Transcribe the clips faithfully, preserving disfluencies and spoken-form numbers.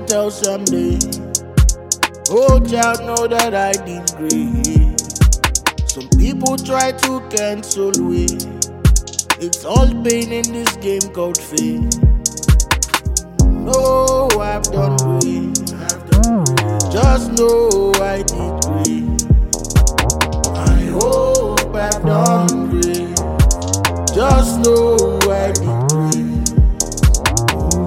tell someday. Oh, child, know that I did great. Some people try to cancel me. It's all pain in this game called fame. No, I've done great. Just know I did great. I hope I've done great. Just know I did great. Oh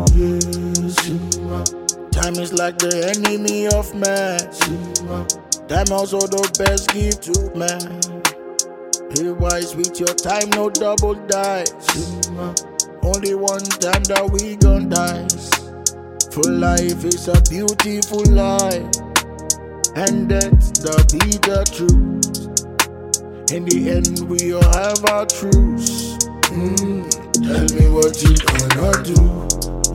yes. Time is like the enemy of man. Time also the best gift to man. Be wise with your time, no double dice. Only one time that we gon' die. For life is a beautiful life, and that's the bitter truth. In the end, we all have our truths. Mm, tell me what you gonna do.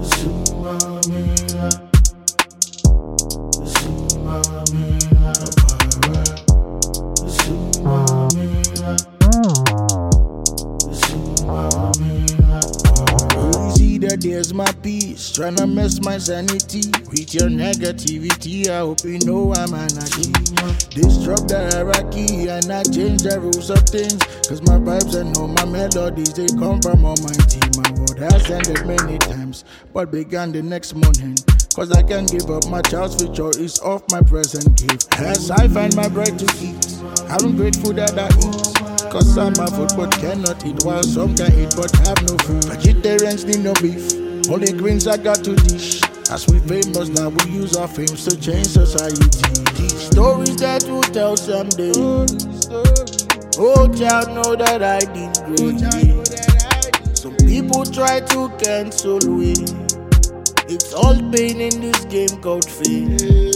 There's my peace, tryna mess my sanity with your negativity. I hope you know I'm anarchy. Disrupt the hierarchy and I change the rules of things. Cause my vibes and all my melodies, they come from Almighty. My word has ended many times, but began the next morning. Cause I can't give up, my child's future is off my present gift. As I find my bread to eat, I'm grateful that I eat. Cause I'm a food but cannot eat, while some can eat but have no food. Vegetarians need no beef, only greens I got to dish. As we famous now, we use our fame to change society. These stories that we'll tell someday. Oh child, know that I did great. Some people try to cancel me. It's all pain in this game called fame.